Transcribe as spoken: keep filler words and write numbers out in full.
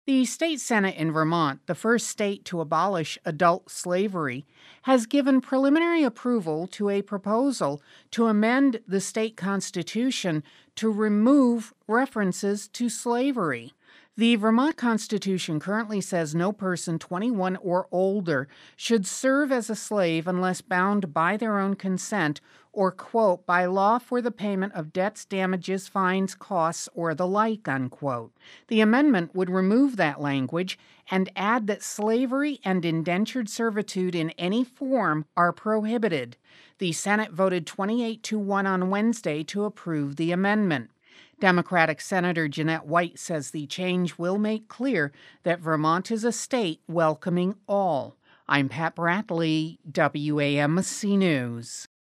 The state Senate in Vermont, the first state to abolish adult slavery, has given preliminary approval to a proposal to amend the state constitution to remove references to slavery. The Vermont Constitution currently says no person twenty-one or older should serve as a slave unless bound by their own consent or, quote, by law for the payment of debts, damages, fines, costs, or the like, unquote. The amendment would remove that language and add that slavery and indentured servitude in any form are prohibited. The Senate voted twenty-eight to one on Wednesday to approve the amendment. Democratic Senator Jeanette White says the change will make clear that Vermont is a state welcoming all. I'm Pat Bradley, W A M C News.